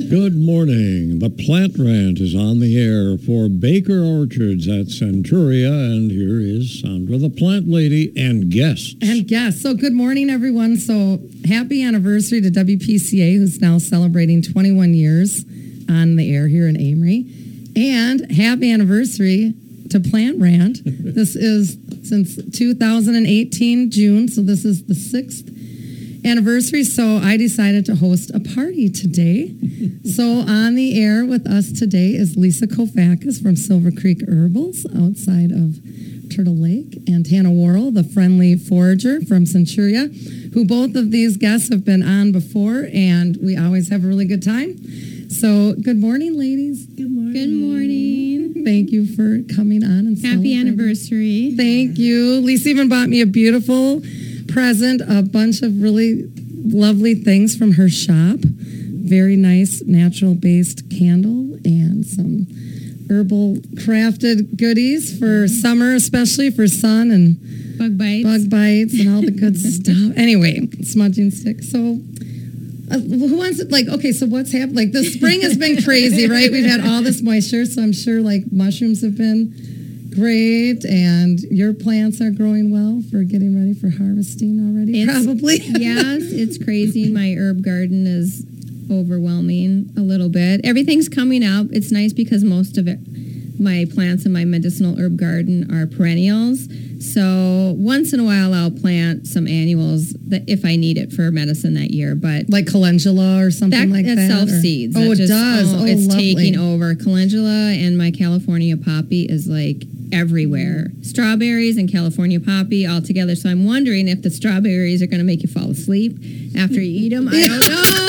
Good morning. The Plant Rant is on the air for Baker Orchards at Centuria, and here is Sandra, the plant lady, and guests. So good morning, everyone. So happy anniversary to WPCA, who's now celebrating 21 years on the air here in Amory. And happy anniversary to Plant Rant. This is since 2018, June, so this is the 6th anniversary. So I decided to host a party today. So on the air with us today is Lisa Kofakis from Silver Creek Herbals outside of Turtle Lake, and Hannah Worrell, the friendly forager from Centuria, who both of these guests have been on before, and we always have a really good time. So good morning, ladies. Good morning. Good morning. Thank you for coming on and Happy anniversary. Thank you. Lisa even bought me a beautiful present, a bunch of really lovely things from her shop. Very nice natural-based candle and some herbal crafted goodies for summer, especially for sun and Bug bites and all the good stuff. Anyway, smudging sticks. So who wants it? Okay, so what's happened? The spring has been crazy, right? We've had all this moisture, so I'm sure mushrooms have been great, and your plants are growing well for getting ready for harvesting already, probably. Yes, it's crazy. My herb garden is overwhelming a little bit. Everything's coming up. It's nice because most of my plants in my medicinal herb garden are perennials. So once in a while I'll plant some annuals if I need it for medicine that year. But like calendula or something like that? That self-seeds. Oh, it does. It's lovely. taking over. Calendula and my California poppy is everywhere. Strawberries and California poppy all together. So I'm wondering if the strawberries are going to make you fall asleep after you eat them. I don't know.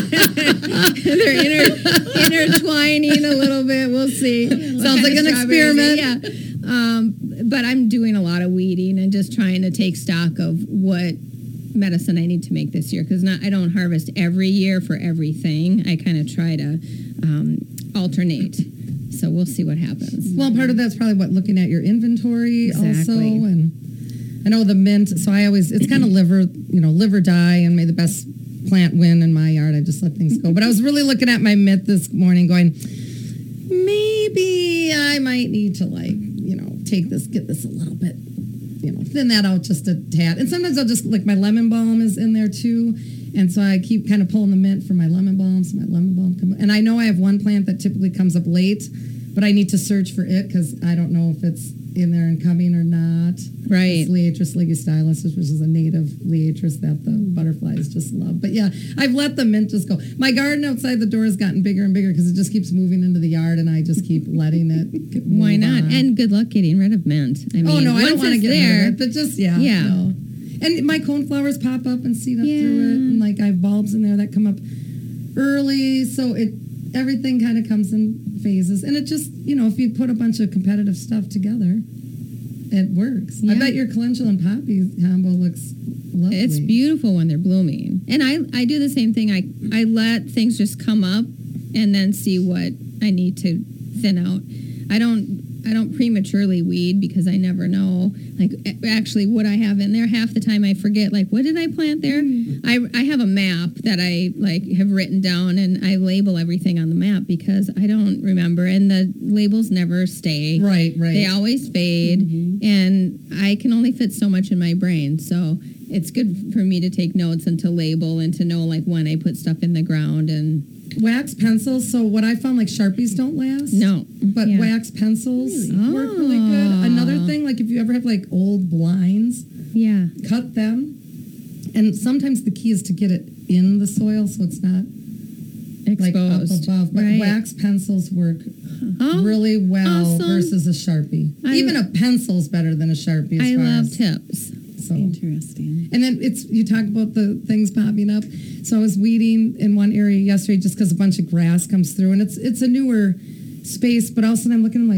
They're intertwining a little bit. We'll see. Sounds like an experiment. Yeah. But I'm doing a lot of weeding and just trying to take stock of what medicine I need to make this year, because I don't harvest every year for everything. I kind of try to alternate. So we'll see what happens. Well, part of that's probably looking at your inventory also, Exactly. and I know the mint. So it's kind of live or die, and may the best plant win in my yard. I just let things go. But I was really looking at my mint this morning, going, maybe I might need to get this a little bit, thin that out just a tad. And sometimes I'll just my lemon balm is in there too. And so I keep kind of pulling the mint for my lemon balm. So my lemon balm and I know I have one plant that typically comes up late, but I need to search for it because I don't know if it's in there and coming or not. Right. It's Liatris ligustylus, which is a native Liatris that the butterflies just love. But yeah, I've let the mint just go. My garden outside the door has gotten bigger and bigger because it just keeps moving into the yard, and I just keep letting it Why not? on. And good luck getting rid of mint. I mean, I don't want to get there, rid of it, but just, yeah. No. And my coneflowers pop up and seed up through it, and I have bulbs in there that come up early, so everything kind of comes in phases, and it just, if you put a bunch of competitive stuff together, it works. Yeah. I bet your calendula and poppy combo looks lovely. It's beautiful when they're blooming. And I do the same thing. I let things just come up and then see what I need to thin out. I don't prematurely weed because I never know actually what I have in there. Half the time I forget what did I plant there? I have a map that I have written down, and I label everything on the map because I don't remember, and the labels never stay. Right. They always fade, and I can only fit so much in my brain. So it's good for me to take notes and to label and to know when I put stuff in the ground. And wax pencils. So what I found, Sharpies don't last. No. But wax pencils work really good. Another thing, if you ever have old blinds, cut them. And sometimes the key is to get it in the soil so it's not exposed. up above. But Right. wax pencils work really well awesome. versus a Sharpie. Even a pencil's better than a Sharpie. I love tips. So Interesting. And then you talk about the things popping up. So I was weeding in one area yesterday just because a bunch of grass comes through, and it's a newer space, but all of a sudden I'm looking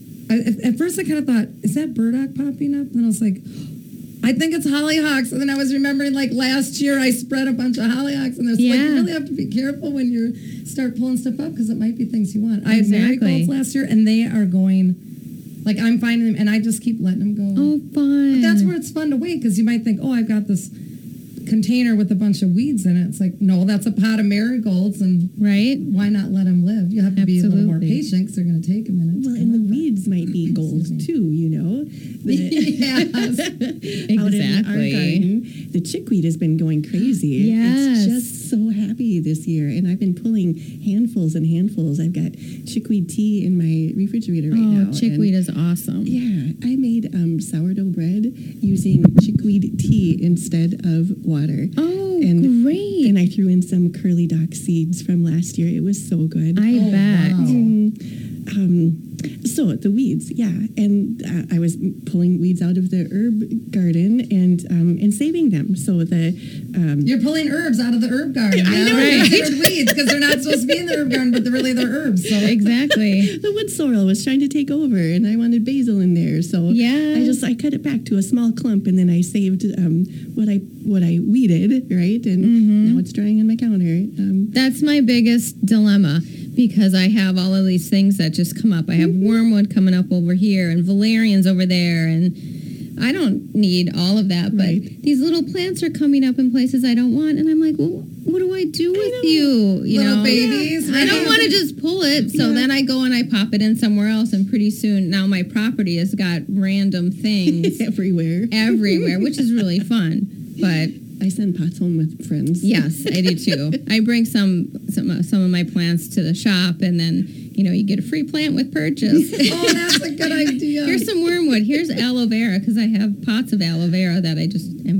at first I kind of thought, is that burdock popping up? And then I was like, I think it's hollyhocks. And then I was remembering last year I spread a bunch of hollyhocks, and there's you really have to be careful when you start pulling stuff up because it might be things you want. I had marigolds last year, and they are going I'm finding them, and I just keep letting them go. Oh, fun. But that's where it's fun to wait, because you might think, I've got this container with a bunch of weeds in it. It's like, no, that's a pot of marigolds, and Right? why not let them live? You have to be a little more Absolutely. patient because they're going to take a minute. to Well, come and the up. weeds might be gold too, you know. Yes. Out in our Exactly. garden, the chickweed has been going crazy. Yes. It's just so happy this year, and I've been pulling handfuls and handfuls. I've got chickweed tea in my refrigerator right now. Oh, chickweed is awesome. Yeah, I made sourdough bread using chickweed tea instead of water. Oh, And- great. And I threw in some curly dock seeds from last year. It was so good. I Oh, bet. wow. So the weeds, yeah, and I was pulling weeds out of the herb garden and saving them. So the You're pulling herbs out of the herb garden. I know, They're right? considered weeds because they're not supposed to be in the herb garden, but they're herbs. So Exactly. the wood sorrel was trying to take over, and I wanted basil in there. So Yes. I cut it back to a small clump, and then I saved what I weeded, right, and now it's drying on my counter. That's my biggest dilemma because I have all of these things that just come up. I have wormwood coming up over here and valerians over there, and I don't need all of that. But Right. these little plants are coming up in places I don't want, and I'm like, well, what do I do with know. you? You Little know, babies, I don't right? want to just pull it. So Yeah. then I go and I pop it in somewhere else, and pretty soon now my property has got random things Everywhere. everywhere, which is really fun. But I send pots home with friends. yes, I do too. I bring some of my plants to the shop, and then you get a free plant with purchase. oh, that's a good idea. Here's some wormwood. Here's aloe vera because I have pots of aloe vera that I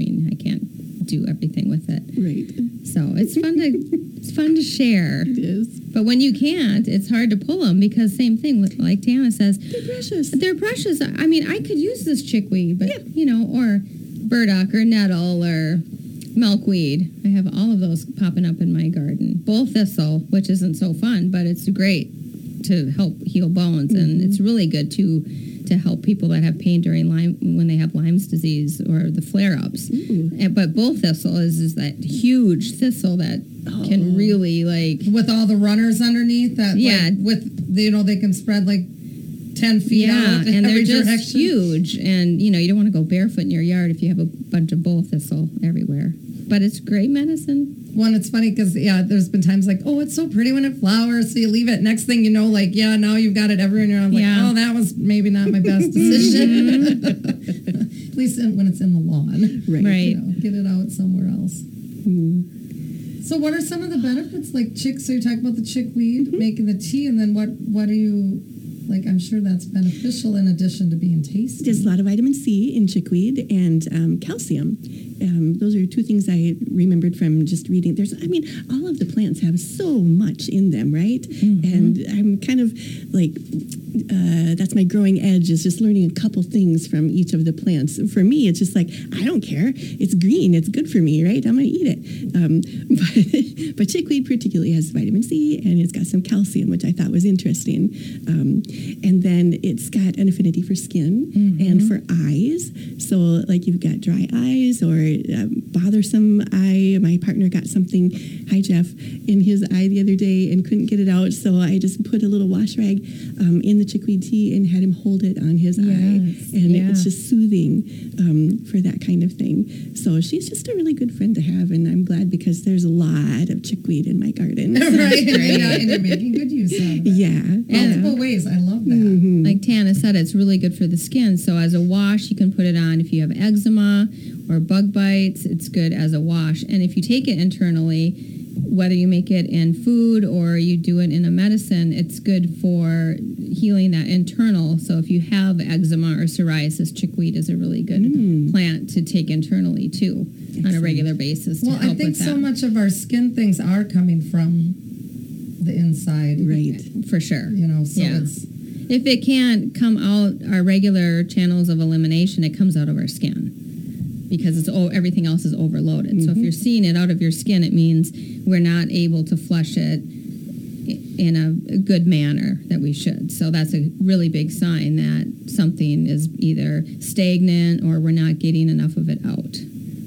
can't do everything with it. Right. So it's fun to share. It is. But when you can't, it's hard to pull them because same thing with like Tana says, They're precious. they're precious. I mean, I could use this chickweed, but or burdock or nettle or milkweed. I have all of those popping up in my garden. Bull thistle, which isn't so fun, but it's great to help heal bones, and it's really good to help people that have pain during when they have Lyme's disease or the flare-ups. But bull thistle is that huge thistle that can really with all the runners underneath that. Yeah. They can spread like 10 feet out in and they're every just direction. huge. And you don't want to go barefoot in your yard if you have a bunch of bull thistle everywhere. But it's great medicine. One, it's funny because, there's been times like, oh, it's so pretty when it flowers, so you leave it. Next thing you know, now you've got it everywhere, and you're like, Yeah. oh, that was maybe not my best decision. At least when it's in the lawn. Right. Get it out somewhere else. So what are some of the benefits? Like so you're talking about the chickweed, making the tea, and then what do you, I'm sure that's beneficial in addition to being tasty. There's a lot of vitamin C in chickweed and calcium. Those are two things I remembered from just reading. All of the plants have so much in them, right? And I'm kind of like, that's my growing edge, is just learning a couple things from each of the plants. For me, it's just like, I don't care. It's green. It's good for me, right? I'm going to eat it. But chickweed particularly has vitamin C, and it's got some calcium, which I thought was interesting. And then it's got an affinity for skin and for eyes. So like you've got dry eyes or bothersome eye. My partner got something, hi Jeff, in his eye the other day and couldn't get it out. So I just put a little wash rag in the chickweed tea and had him hold it on his eye. And it's just soothing for that kind of thing. So she's just a really good friend to have. And I'm glad because there's a lot of chickweed in my garden. Right, and you're making good use of it. Yeah. Multiple ways. I love that. Like Tana said, it's really good for the skin. So as a wash, you can put it on if you have eczema or bug bites. It's good as a wash. And if you take it internally, whether you make it in food or you do it in a medicine, it's good for healing that internal. So if you have eczema or psoriasis, chickweed is a really good plant to take internally too on a regular basis to Well, help I think with that. so much of our skin things are coming from the inside. Right. For sure. So it's... If it can't come out our regular channels of elimination, it comes out of our skin because everything else is overloaded. So if you're seeing it out of your skin, it means we're not able to flush it in a good manner that we should. So that's a really big sign that something is either stagnant or we're not getting enough of it out.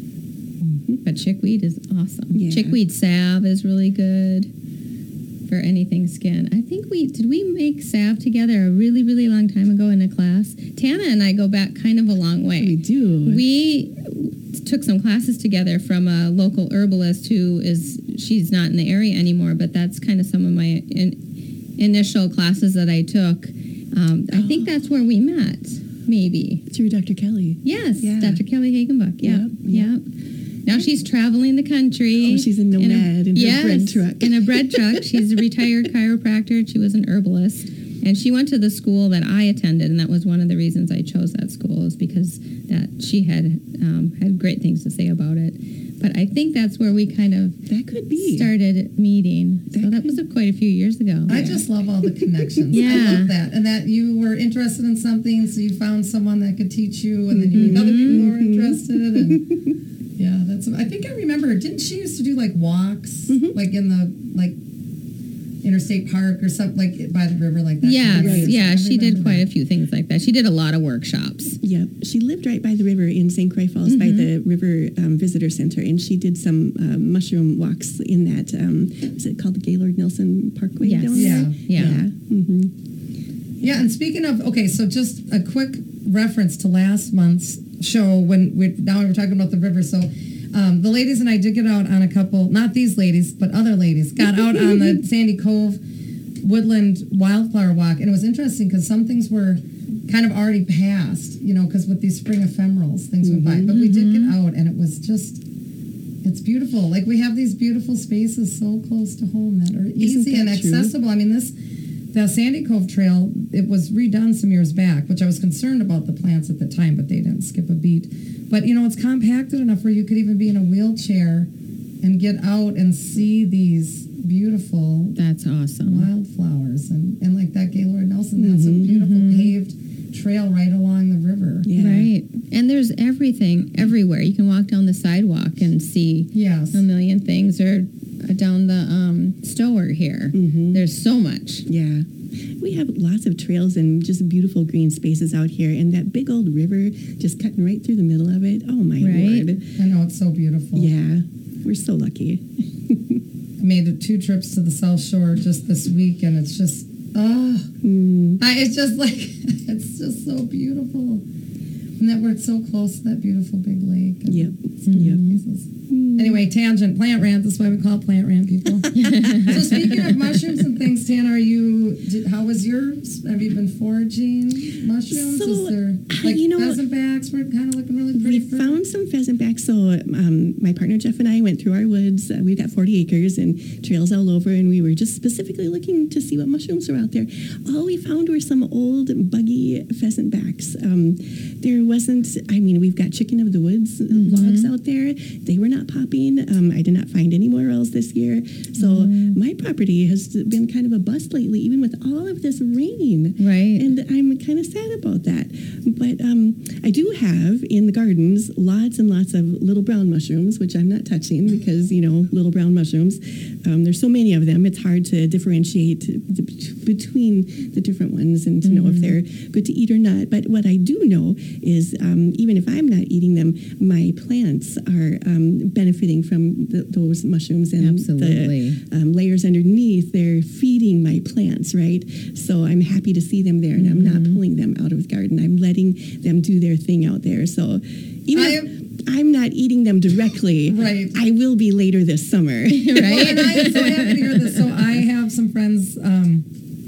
But chickweed is awesome. Yeah. Chickweed salve is really good for anything skin. I think did we make salve together a really, really long time ago in a class? Tana and I go back kind of a long way. We do. took some classes together from a local herbalist she's not in the area anymore, but that's kind of some of my initial classes that I took. I think that's where we met, maybe. Through Dr. Kelly. Yes, Yeah. Dr. Kelly Hagenbuck. Yep. Now she's traveling the country. Oh, she's a nomad in her bread truck. In a bread truck. She's a retired chiropractor. She was an herbalist. And she went to the school that I attended, and that was one of the reasons I chose that school, is because that she had great things to say about it. But I think that's where we kind of That could be. started meeting. So that was quite a few years ago. I just love all the connections. I Yeah. love that. And that you were interested in something, so you found someone that could teach you, and then you meet other people who were interested. And yeah, I think I remember, didn't she used to do like walks, like in the, like, Interstate Park or something, like by the river like that? Yes, Right. yeah, I she did remember quite that. a few things like that. She did a lot of workshops. Yep. She lived right by the river in St. Croix Falls by the River Visitor Center, and she did some mushroom walks in that, is it called the Gaylord Nelson Parkway Yes. down there? Yeah. Mm-hmm. Yeah, and speaking of, okay, so just a quick reference to last month's show when we were talking about the river. So the ladies and I did get out on a couple, not these ladies, but other ladies, got out on the Sandy Cove Woodland Wildflower Walk. And it was interesting because some things were kind of already past, because with these spring ephemerals, things went by. But we did get out, and it was just, it's beautiful. Like, we have these beautiful spaces so close to home that are easy that and true? accessible. I mean, the Sandy Cove Trail, it was redone some years back, which I was concerned about the plants at the time, but they didn't skip a beat. But, it's compacted enough where you could even be in a wheelchair and get out and see these beautiful That's awesome. wildflowers. And like that Gaylord Nelson, that's a beautiful paved trail right along the river. Yeah. Right. And there's everything everywhere. You can walk down the sidewalk and see Yes. a million things, or down the Stower here. There's so much. Yeah. We have lots of trails and just beautiful green spaces out here, and that big old river just cutting right through the middle of it. Oh, my Right. Lord. I know, it's so beautiful. Yeah. We're so lucky. I made 2 trips to the South Shore just this week, and it's just, it's just like, it's just so beautiful. And that we're so close to that beautiful big lake. And Yep. places. Anyway, tangent, plant rant. That's why we call it plant rant, people. So speaking of mushrooms and things, Tan, how was yours? Have you been foraging mushrooms? So, Is there, like, pheasant backs were kind of looking really pretty? We found some pheasant backs. So my partner Jeff and I went through our woods. We've got 40 acres and trails all over, and we were just specifically looking to see what mushrooms were out there. All we found were some old buggy pheasant backs. There wasn't, we've got chicken of the woods logs out there. They were not popping. I did not find anywhere else this year. So my property has been kind of a bust lately, even with all of this rain. Right. And I'm kind of sad about that. But I do have in the gardens lots and lots of little brown mushrooms, which I'm not touching because, little brown mushrooms, there's so many of them. It's hard to differentiate between the different ones and to know if they're good to eat or not. But what I do know is even if I'm not eating them, my plants are benefiting from those mushrooms and Absolutely. the layers underneath. They're feeding my plants, right? So I'm happy to see them there, and I'm not pulling them out of the garden. I'm letting them do their thing out there. So even if I'm not eating them directly, Right. I will be later this summer. Well, and I am so happy to hear this. So I have some friends, and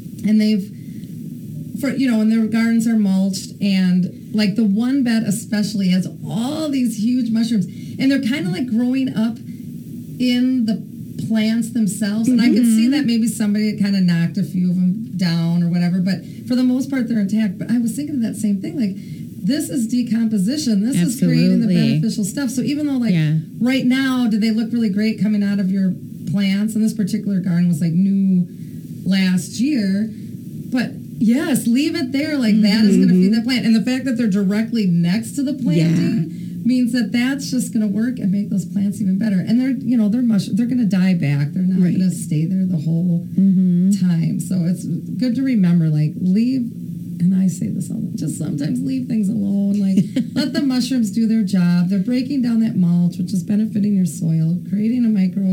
and their gardens are mulched, and like the one bed especially has all these huge mushrooms, and they're kind of like growing up in the plants themselves. And I could see that maybe somebody kind of knocked a few of them down or whatever, but for the most part they're intact. But I was thinking of that same thing, like this is decomposition. This is creating the Absolutely. beneficial stuff. So even though right now, do they look really great coming out of your plants? And this particular garden was like new last year, but yes, leave it there. Like that is going to feed that plant. And the fact that they're directly next to the planting means that that's just going to work and make those plants even better. And they're going to die back. They're not going to stay there the whole time. So it's good to remember, like leave. And I say this all the time, just sometimes leave things alone. Like, let the mushrooms do their job. They're breaking down that mulch, which is benefiting your soil, creating a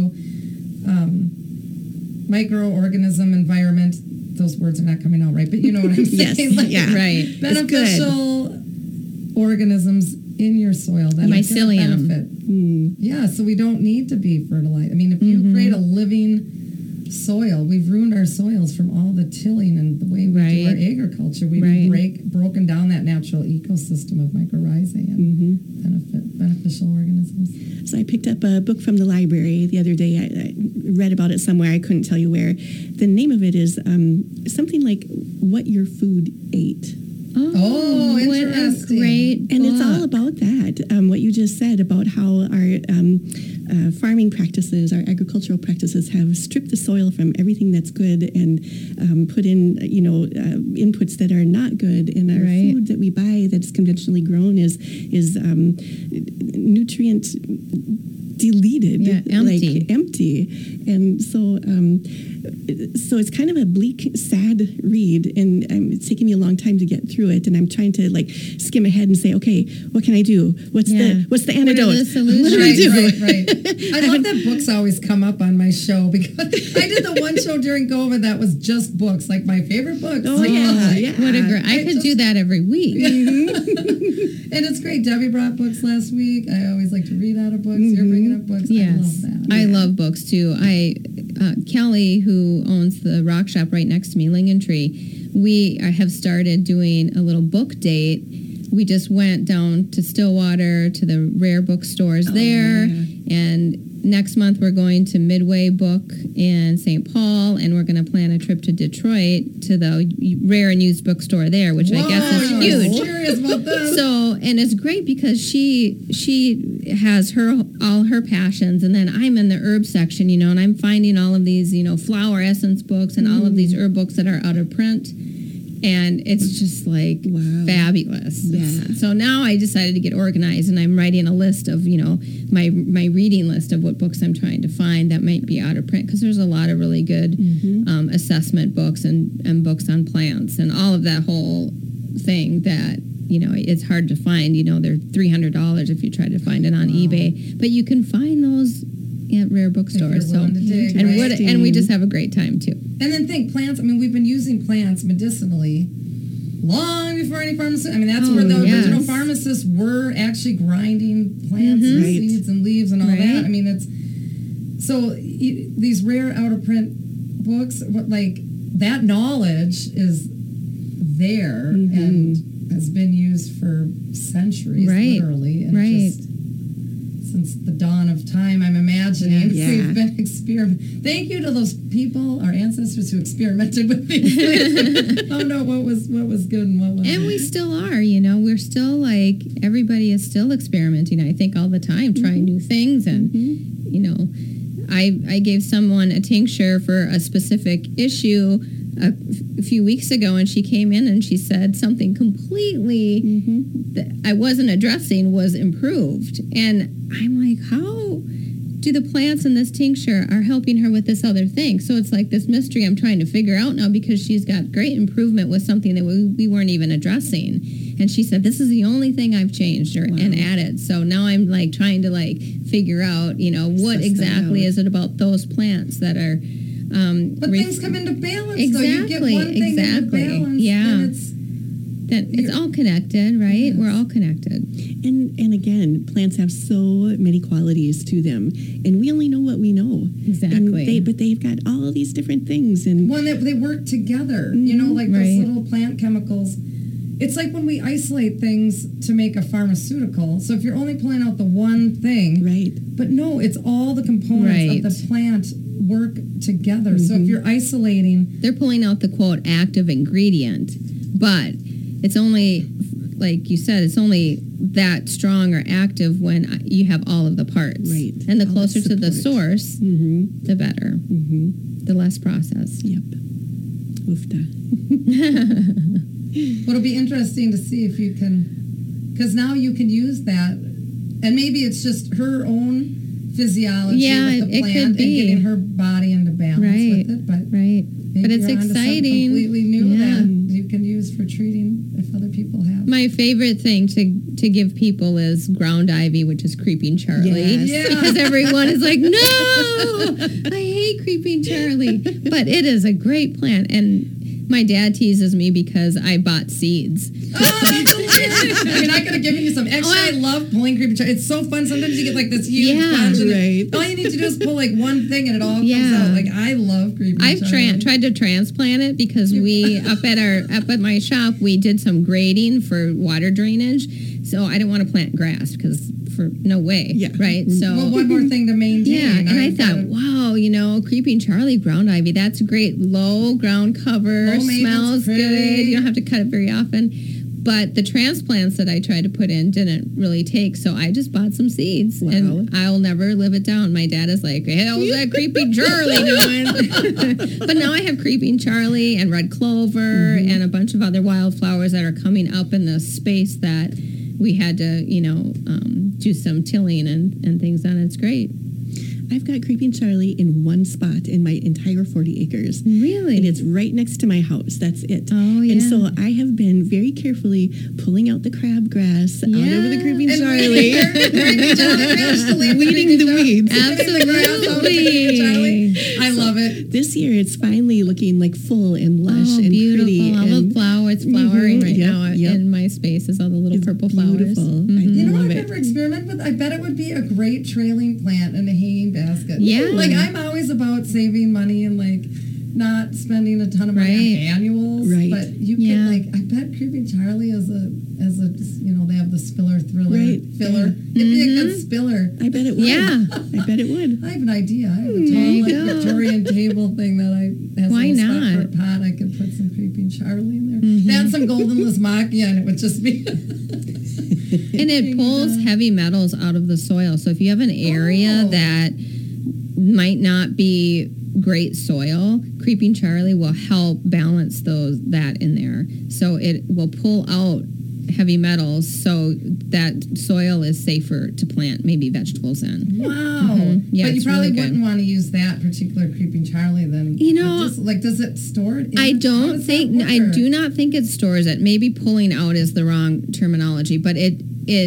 microorganism environment. Those words are not coming out right, but you know what I'm saying. Yes, like, yeah. Right. Beneficial organisms in your soil that is going to Mycelium. benefit. Yeah, so we don't need to be fertilized. I mean, if you create a living soil, we've ruined our soils from all the tilling and the way we do our Right. agriculture. We've broken down that natural ecosystem of mycorrhizae and beneficial organisms. So I picked up a book from the library the other day. I read about it somewhere. I couldn't tell you where. The name of it is something like What Your Food Ate. Oh, what a interesting. great And it's all book. about that, what you just said about how our farming practices, our agricultural practices have stripped the soil from everything that's good and put in, inputs that are not good. And our Right. food that we buy that's conventionally grown is nutrient deleted, Yeah, empty. like empty. And so it's kind of a bleak, sad read, and it's taking me a long time to get through it. And I'm trying to like skim ahead and say, okay, what can I do? What's the antidote? the solutions? What do I do? Right. I love that books always come up on my show because I did the one show during COVID that was just books, like my favorite books. Oh, yeah. What a great! I could do that every week. And it's great. Debbie brought books last week. I always like to read out of books. You're bringing up books. Yes, I love that. I love books too. Kelly, who owns the rock shop right next to me, Lingontree, we have started doing a little book date. We just went down to Stillwater to the rare bookstores there, and next month we're going to Midway Book in St. Paul, and we're going to plan a trip to Detroit to the rare and used bookstore there, which I guess is Whoa, huge. I'm serious about this. So, and it's great because she has all her passions, and then I'm in the herb section, and I'm finding all of these, flower essence books and all of these herb books that are out of print. And it's just like fabulous. Yeah. So now I decided to get organized, and I'm writing a list of, my reading list of what books I'm trying to find that might be out of print, because there's a lot of really good assessment books and books on plants and all of that whole thing that, it's hard to find. They're $300 if you try to find it on eBay, but you can find those at rare bookstores. If you're willing to dig, right? And we just have a great time too. And then think plants. I mean, we've been using plants medicinally long before any pharmacists. I mean, that's where the original pharmacists were actually grinding plants and Right. seeds and leaves and all Right. that. I mean, it's so these rare out of print books. Like that knowledge is there and has been used for centuries, literally, and just since the dawn of time, I'm imagining. Yeah. We've been experimenting. Thank you to those people, our ancestors who experimented with these things. Oh no, what was good and what wasn't. And we still are, we're still like, everybody is still experimenting, I think, all the time, trying new things. And, I gave someone a tincture for a specific issue a few weeks ago, and she came in and she said something completely that I wasn't addressing was improved. And I'm like, how do the plants in this tincture are helping her with this other thing? So it's like this mystery I'm trying to figure out now, because she's got great improvement with something that we weren't even addressing. And she said, this is the only thing I've changed and added. So now I'm like trying to figure out, what exactly is it about those plants that are... but things come into balance, exactly, though. You get one thing into balance, yeah. then It's all connected, right? Yes. We're all connected. And again, plants have so many qualities to them, and we only know what we know. Exactly. But they've got all these different things, and when they work together, like those little plant chemicals. It's like when we isolate things to make a pharmaceutical. So if you're only pulling out the one thing, right. But no, it's all the components of the plant work together. So if you're isolating, They're pulling out the, quote, active ingredient, but it's only, like you said, it's only that strong or active when you have all of the parts. Right. And the All closer that to the support. source, the better. The less processed. Yep. Oofta. but it'll be interesting to see if you can, because now you can use that, and maybe it's just her own physiology with the it plant could and be. getting her body into balance with it. But Right. maybe But it's you're onto something exciting. completely new Yeah. that you can use for treating if other people have. My favorite thing to give people is ground ivy, which is creeping Charlie. Yes. Yeah. Because everyone is like, no, I hate creeping Charlie. But it is a great plant. And my dad teases me because I bought seeds. Oh, that's I mean, I could have given you some. Actually, I love pulling creeping Charlie. It's so fun. Sometimes you get like this huge bunch, and right. all you need to do is pull like one thing, and it all comes Yeah. out. Like I love creeping I've Charlie. tried to transplant it because we up at my shop we did some grading for water drainage, so I didn't want to plant grass because for no way, Yeah. right? So Well, one more thing to maintain. yeah, and I I've thought, got a- wow, creeping Charlie ground ivy, that's great. Low ground cover, Low maintenance, smells pretty. good. You don't have to cut it very often. But the transplants that I tried to put in didn't really take, so I just bought some seeds, Wow. and I'll never live it down. My dad is like, hell, what's that creeping Charlie doing? But now I have creeping Charlie and red clover and a bunch of other wildflowers that are coming up in the space that we had to, do some tilling and things on. It's great. I've got Creeping Charlie in one spot in my entire 40 acres. Really? And it's right next to my house. That's it. Oh, yeah. And so I have been very carefully pulling out the crabgrass out over the Creeping And Charlie. Creeping Charlie gradually Weeding the weeds. Charlie. I love it. This year it's finally looking like full and lush Oh, and beautiful. pretty. All the and flower. It's flowering right Yep, now yep. in my space is all the little It's purple flowers. beautiful. Mhm. I You know love what I've it. never experimented with? I bet it would be a great trailing plant in a hanging basket. Yeah. Like I'm always about saving money and like not spending a ton of money Right. on annuals. Right. But you Yeah. could like I bet Creeping Charlie as a they have the spiller thriller Right. filler. It'd be a good spiller. I bet it would. Yeah. I bet it would. I have an idea. I have a There tall you like go. Victorian table thing that has Why a little spot not? for a pot. I could put some Creeping Charlie in there. Add some golden lasmachia and it would just be And it pulls heavy metals out of the soil. So if you have an area Oh. that might not be great soil, Creeping Charlie will help balance that in there. So it will pull out heavy metals so that soil is safer to plant maybe vegetables in. wow. Yeah, But you it's probably really good. wouldn't want to use that particular Creeping Charlie then. You know, does it store it? I How don't does think that I work? do not think it stores it. Maybe pulling out is the wrong terminology, but it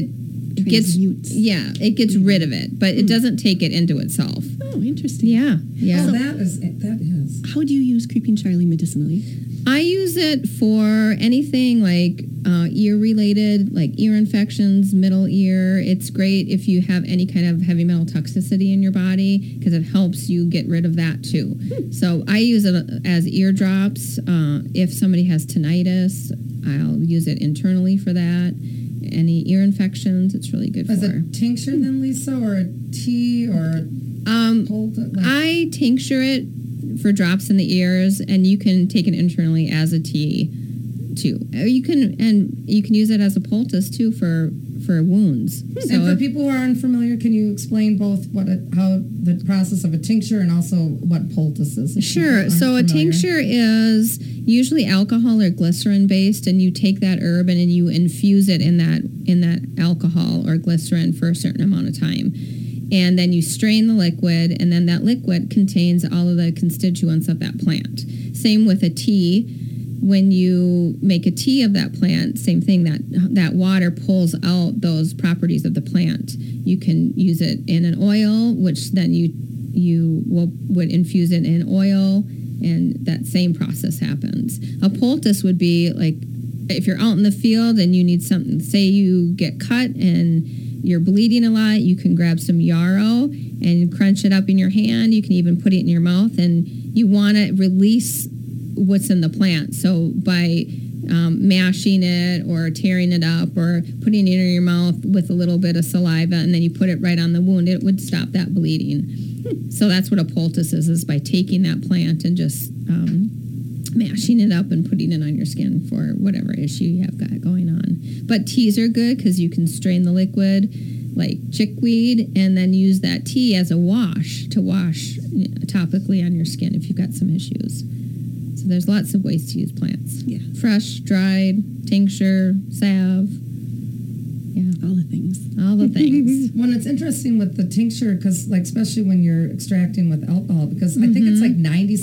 gets Transmutes. it gets rid of it, but it doesn't take it into itself. Oh, interesting. Yeah. Oh, that is. How do you use Creeping Charlie medicinally? I use it for anything like ear related, like ear infections, middle ear. It's great if you have any kind of heavy metal toxicity in your body because it helps you get rid of that too. So I use it as ear drops. If somebody has tinnitus, I'll use it internally for that. Any ear infections, it's really good Is for. it tincture then, Lisa, or a tea, or pulled? Like, I tincture it for drops in the ears, and you can take it internally as a tea too. You can use it as a poultice too for wounds. So and for people who are unfamiliar, can you explain both how the process of a tincture and also what poultice is? if people sure. aren't So a familiar? tincture is usually alcohol or glycerin based, and you take that herb and you infuse it in that alcohol or glycerin for a certain amount of time. And then you strain the liquid, and then that liquid contains all of the constituents of that plant. Same with a tea. When you make a tea of that plant, same thing, that water pulls out those properties of the plant. You can use it in an oil, which then you would infuse it in oil, and that same process happens. A poultice would be like if you're out in the field and you need something, say you get cut and you're bleeding a lot, you can grab some yarrow and crunch it up in your hand. You can even put it in your mouth, and you want to release what's in the plant. So by mashing it or tearing it up or putting it in your mouth with a little bit of saliva, and then you put it right on the wound, it would stop that bleeding. So that's what a poultice is by taking that plant and just mashing it up and putting it on your skin for whatever issue you have got going on. But teas are good because you can strain the liquid like chickweed and then use that tea as a wash to wash topically on your skin if you've got some issues. So there's lots of ways to use plants. Yeah. Fresh, dried, tincture, salve. Yeah, All the things. all the things. When it's interesting with the tincture, because like especially when you're extracting with alcohol, because I think it's like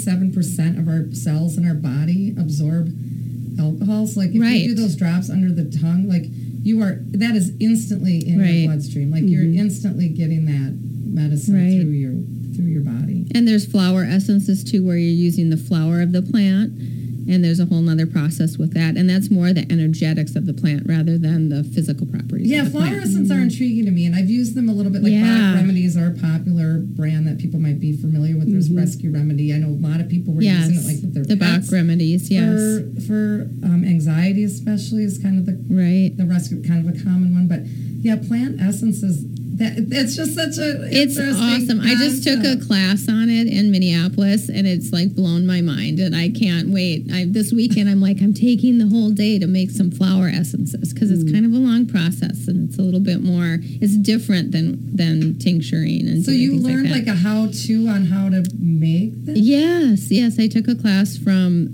97% of our cells in our body absorb alcohol. So like if Right. you do those drops under the tongue, like that is instantly in Right. your bloodstream. Like you're instantly getting that medicine Right. through your body. And there's flower essences too, where you're using the flower of the plant, and there's a whole nother process with that, and that's more the energetics of the plant rather than the physical properties. Yeah, of the flower plant. essence are intriguing to me, and I've used them a little bit. Like Yeah. Bach Remedies are a popular brand that people might be familiar with. There's Rescue Remedy. I know a lot of people were Yes, using it like with their the Bach pets remedies. Yes, for anxiety, especially is kind of right. the rescue kind of a common one. But yeah, plant essences. It's just such a It's interesting awesome. I just took a concept. class on it in Minneapolis, and it's like blown my mind, and I can't wait. This weekend, I'm like, I'm taking the whole day to make some flower essences because it's kind of a long process, and it's a little bit more. It's different than tincturing and. So doing you things learned like like a how-to on how to make them? Yes. I took a class from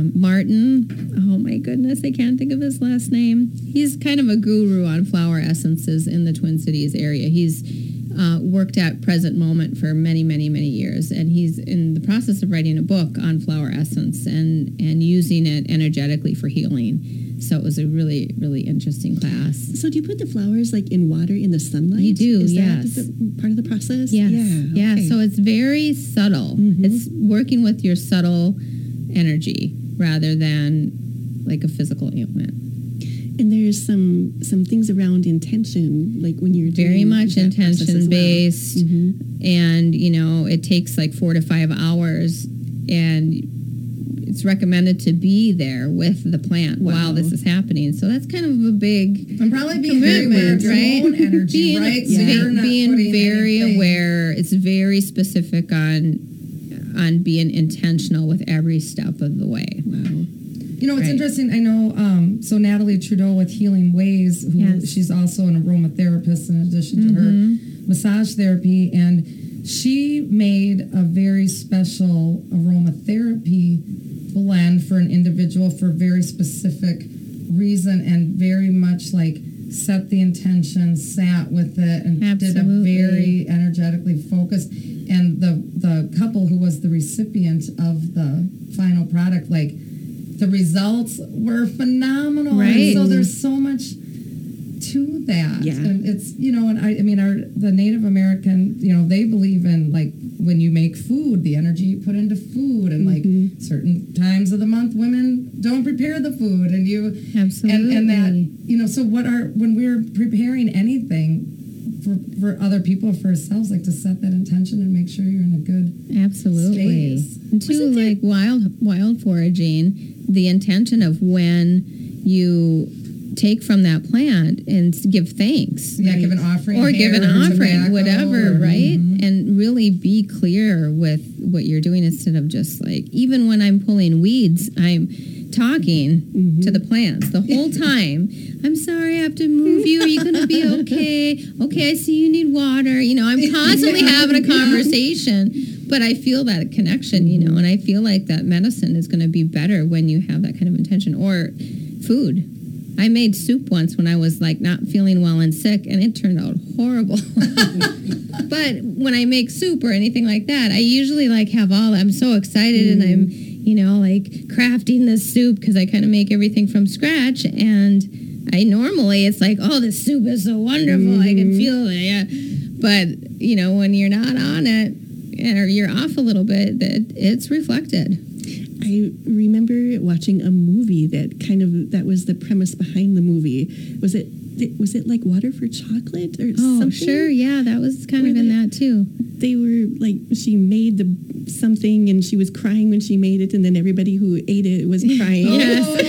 Martin. Oh my goodness, I can't think of his last name. He's kind of a guru on flower essences in the Twin Cities area. He's worked at Present Moment for many, many, many years, and he's in the process of writing a book on flower essence and using it energetically for healing. So it was a really, really interesting class. So do you put the flowers like in water in the sunlight? You do, Is yes. that part of the process? Yes. Yeah. Okay. So it's very subtle. It's working with your subtle energy rather than like a physical ailment. And there's some things around intention, like when you're Very doing much that process as intention well. based, Mhm. and it takes like 4 to 5 hours, and it's recommended to be there with the plant while Wow. this is happening. So that's kind of a big And probably being very aware of your right? own energy, being, right? So yeah. you're not being putting very anything- aware. It's very specific on being intentional with every step of the way. Wow. You know, it's Right. interesting. I know, so Natalie Trudeau with Healing Ways, who Yes. she's also an aromatherapist in addition to her massage therapy, and she made a very special aromatherapy blend for an individual for a very specific reason, and very much like set the intention, sat with it, and did a Absolutely. very energetically focused. And the couple who was the recipient of the final product, like, the results were phenomenal. Right. And so there's so much to that. Yeah. And it's, and I mean, the Native American, they believe in, like, when you make food, the energy you put into food, and like certain times of the month, women don't prepare the food, and you, Absolutely. and that, so when we're preparing anything for other people, for ourselves, like, to set that intention and make sure you're in a good Absolutely. space. And too, Wasn't there- like wild foraging, the intention of when you take from that plant and give thanks. Yeah, give an offering, Or give an hair, offering, tobacco, whatever, or- right? And really be clear with what you're doing instead of just like, even when I'm pulling weeds, I'm talking to the plants the whole time. I'm sorry, I have to move you. Are you going to be okay? Okay, I see you need water. I'm constantly having a conversation, but I feel that connection, and I feel like that medicine is going to be better when you have that kind of intention. Or food. I made soup once when I was like not feeling well and sick, and it turned out horrible. But when I make soup or anything like that, I usually like have I'm so excited and I'm, like crafting this soup because I kind of make everything from scratch. And I normally, it's like, oh, this soup is so wonderful. I can feel it. Yeah. But, when you're not on it or you're off a little bit, that it's reflected. I remember watching a movie that was the premise behind the movie. Was it like Water for Chocolate or Oh, something? sure. Yeah, that was kind of Where in that too. They were like, she made something and she was crying when she made it, and then everybody who ate it was crying. Yes. Oh,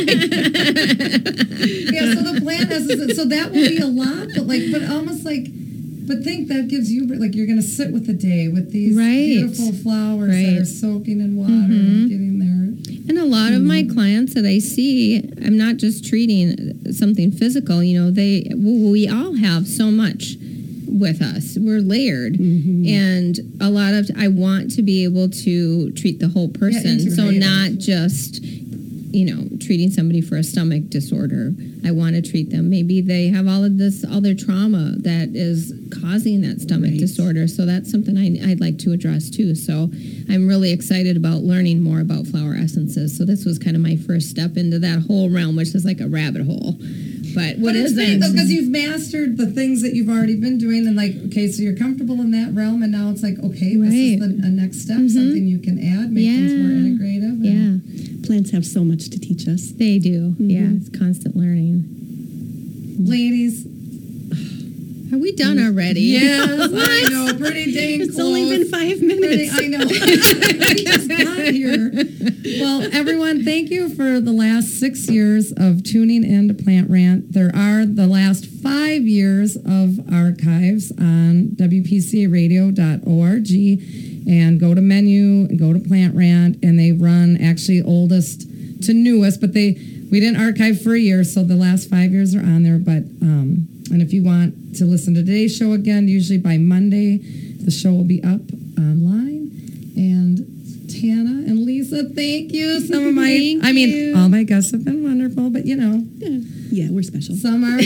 yeah, so the plant essence, so that will be a lot, but almost like, but think that gives you, like, you're going to sit with the day with these Right. beautiful flowers that Right. are soaking in water and getting there. And a lot of my clients that I see, I'm not just treating something physical. We all have so much with us. We're layered, and a lot of I want to be able to treat the whole person. So integrate not it. just treating somebody for a stomach disorder. I want to treat them. Maybe they have all their trauma that is causing that stomach disorder. So that's something I'd like to address too. So I'm really excited about learning more about flower essences. So this was kind of my first step into that whole realm, which is like a rabbit hole. but what isn't? Because you've mastered the things that you've already been doing, and like, okay, so you're comfortable in that realm, and now it's like, okay, this is a next step, something you can add, make things more integrative. Yeah. Plants have so much to teach us. They do. Yeah, it's constant learning. Ladies, Are we done already? yes, I know, pretty dang It's close. only been 5 minutes. I know. We just got here. Well, everyone, thank you for the last 6 years of tuning in to Plant Rant. There are the last 5 years of archives on WPCAradio.org, and go to menu and go to Plant Rant, and they run actually oldest to newest, but we didn't archive for a year, so the last 5 years are on there. But and if you want to listen to today's show again, usually by Monday, the show will be up online. And Tana and Lisa, thank you. Some of my, all my guests have been wonderful, but Yeah, we're special. some are,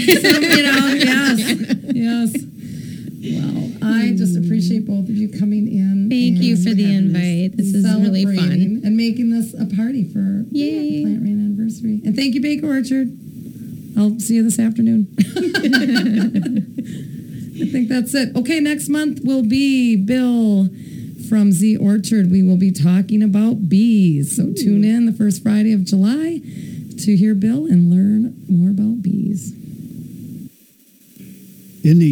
yes. Well, I just appreciate both of you coming in. Thank you and for the having invite. This is really fun. celebrating and making this a party for Yay. Plant Rant anniversary. And thank you, Baker Orchard. I'll see you this afternoon. I think that's it. Okay, next month will be Bill from Z Orchard. We will be talking about bees. So tune in the first Friday of July to hear Bill and learn more about bees. In the